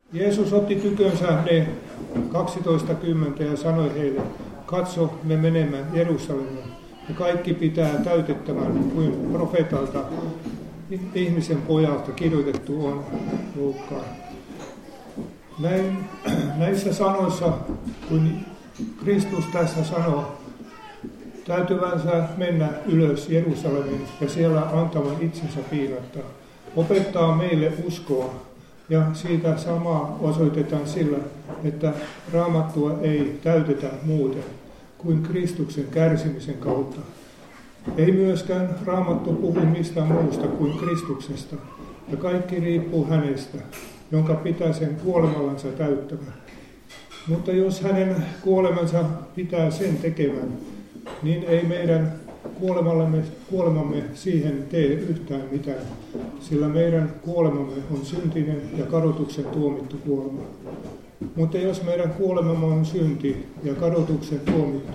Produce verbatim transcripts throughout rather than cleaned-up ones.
Jeesus otti tykönsä ne kaksitoista kymmentä ja sanoi heille, katso, me menemme Jerusalemiin, ja kaikki pitää täytettävän kuin profeetalta ihmisen pojalta kirjoitettu on Luukkaan. Näin, näissä sanoissa, kun Kristus tässä sanoo, täytyvänsä mennä ylös Jerusalemiin ja siellä antavan itsensä piinattaa, opettaa meille uskoa. Ja siitä samaa osoitetaan sillä, että Raamattua ei täytetä muuten kuin Kristuksen kärsimisen kautta. Ei myöskään Raamattu puhu mistään muusta kuin Kristuksesta, ja kaikki riippuu hänestä, jonka pitää sen kuolemallansa täyttämään. Mutta jos hänen kuolemansa pitää sen tekemään, niin ei meidän kuolemamme, kuolemamme siihen tee yhtään mitään, sillä meidän kuolemamme on syntinen ja kadotuksen tuomittu kuolema. Mutta jos meidän kuolemamme on synti ja kadotuksen tuomittu,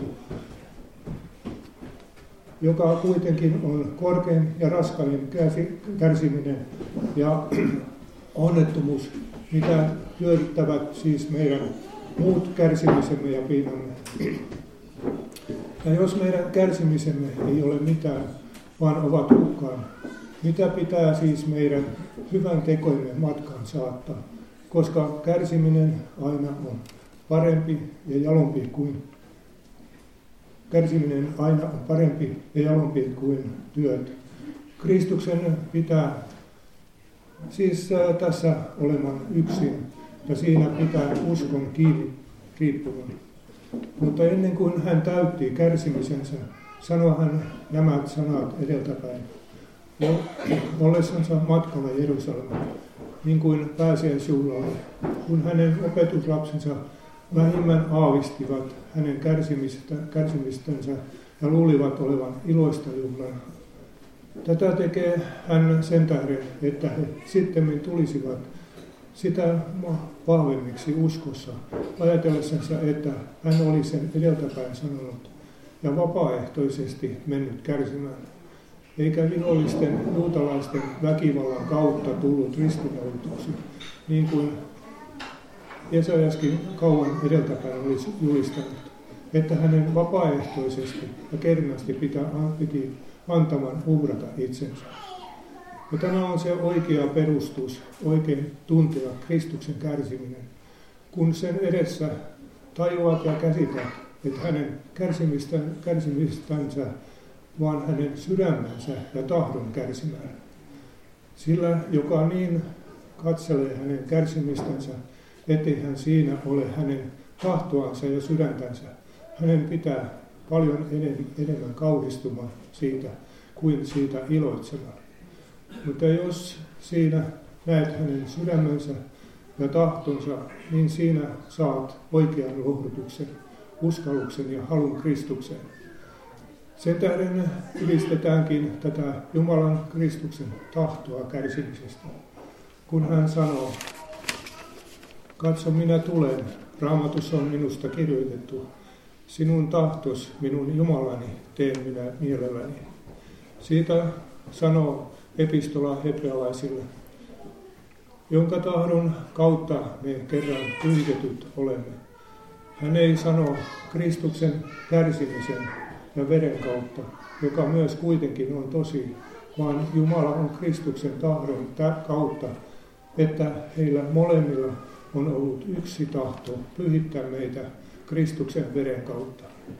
joka kuitenkin on korkein ja raskain kärsiminen ja onnettomuus, mitä hyödyttävät siis meidän muut kärsimisemme ja piinamme. Ja jos meidän kärsimisemme ei ole mitään, vaan ovat hukkaan, mitä pitää siis meidän hyvän tekoimme matkaan saattaa, koska kärsiminen aina on parempi ja jalompi kuin kärsiminen aina on parempi ja jalompi kuin työt. Kristuksen pitää siis tässä olemaan yksin ja siinä pitää uskon kiinni riippuvan. Mutta ennen kuin hän täytti kärsimisensä, sanoi hän nämä sanat edeltäpäin. Ollessansa matkalla Jerusalemiin, niin kuin pääsiäisjuhlalle, kun hänen opetuslapsensa vähimmän aavistivat hänen kärsimistänsä ja luulivat olevan iloista juhlana. Tätä tekee hän sen tähden, että he sittemmin tulisivat sitä vahvemmiksi uskossa, ajatellessansa, että hän oli sen edeltäpäin sanonut ja vapaaehtoisesti mennyt kärsimään, eikä vihollisten juutalaisten väkivallan kautta tullut ristinnäytetyksi, niin kuin Jesajaskin kauan edeltäpäin olisi julistanut, että hänen vapaaehtoisesti ja kernaasti pitää, piti antaman uhrata itsensä. Ja tämä on se oikea perustus, oikein tuntea Kristuksen kärsiminen, kun sen edessä tajuat ja käsität, että hänen kärsimistänsä, vaan hänen sydämensä ja tahdon kärsimään. Sillä, joka niin katselee hänen kärsimistänsä, ettei hän siinä ole hänen tahtoansa ja sydäntänsä, hänen pitää paljon enemmän kauhistumaan siitä kuin siitä iloitsemaan. Mutta jos siinä näet hänen sydämensä ja tahtonsa, niin siinä saat oikean lohdutuksen, uskalluksen ja halun Kristukseen. Sen tähden ylistetäänkin tätä Jumalan Kristuksen tahtoa kärsimisestä, kun hän sanoo, katso minä tulen, Raamatussa on minusta kirjoitettu, sinun tahtos, minun Jumalani, teen minä mielelläni. Siitä sanoo epistola hebrealaisille, jonka tahdon kautta me kerran pyhitetyt olemme. Hän ei sano Kristuksen kärsimisen ja veren kautta, joka myös kuitenkin on tosi, vaan Jumala on Kristuksen tahdon kautta, että heillä molemmilla on ollut yksi tahto pyhittää meitä Kristuksen veren kautta.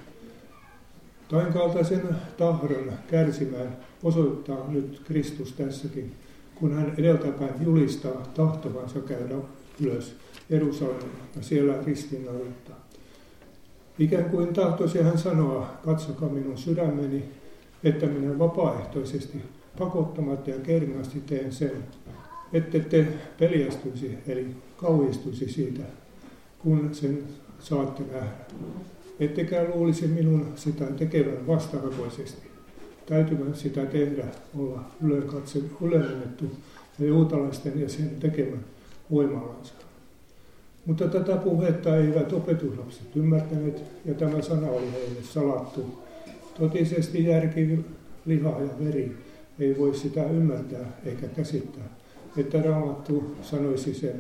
Tain kaltaisen tahdon kärsimään osoittaa nyt Kristus tässäkin, kun hän edeltäpäin julistaa tahtovansa käydä ylös Jerusalemiin ja siellä ristiinnaulittaa. Ikään kuin tahtoisi hän sanoa, katsokaa minun sydämeni, että minä vapaaehtoisesti, pakottamatta ja kernaasti teen sen, ette te peljästyisi, eli kauhistuisi siitä, kun sen saatte nähdä. Ettekä luulisi minun sitä tekevän vastahakoisesti. Täytyvän sitä tehdä, olla ylennetty ja juutalaisten ja sen tekemän voimallansa. Mutta tätä puhetta eivät opetuslapset ymmärtäneet, ja tämä sana oli heille salattu. Totisesti järki, liha ja veri ei voi sitä ymmärtää eikä käsittää, että Raamattu sanoisi sen,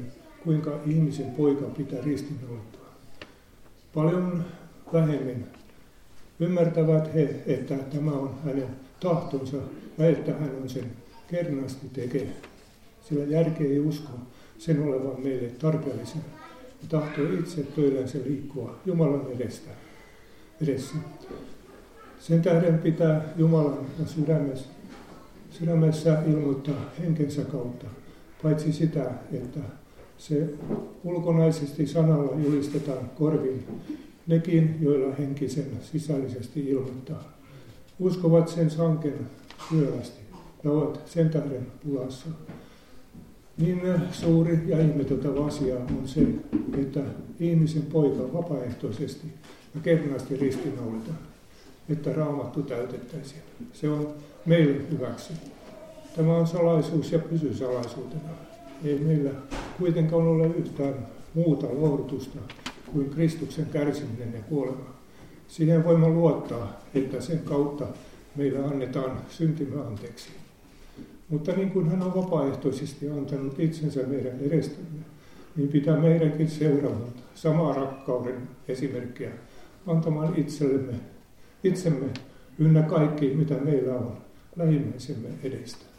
kuinka ihmisen poika pitää ristinnaulattua. Paljon vähemmän ymmärtävät he, että tämä on hänen tahtonsa ja että hän on sen kernaasti tekee. Sillä järki ei usko sen olevan meille tarpeellisen ja tahtoo itse töillänsä liikkua Jumalan edestä, edessä. Sen tähden pitää Jumalan sydämessä, sydämessä ilmoittaa henkensä kautta, paitsi sitä, että se ulkonaisesti sanalla julistetaan korviin, nekin, joilla henki sen sisällisesti ilmoittaa. Uskovat sen sanken syövästi ja ovat sen tähden pulassa. Niin suuri ja ihmeteltävä asia on se, että ihmisen poika vapaaehtoisesti ja kernaasti ristinnaulitaan, että Raamattu täytettäisiin. Se on meille hyväksi. Tämä on salaisuus ja pysyy salaisuutena. Ei meillä kuitenkaan ole yhtään muuta lohdutusta kuin Kristuksen kärsiminen ja kuolema. Siihen voimme luottaa, että sen kautta meillä annetaan syntimme anteeksi. Mutta niin kuin hän on vapaaehtoisesti antanut itsensä meidän edestämme, niin pitää meidänkin seuraamaan samaa rakkauden esimerkkiä antamaan itsellemme, itsemme ynnä kaikki, mitä meillä on, lähimmäisemme edestä.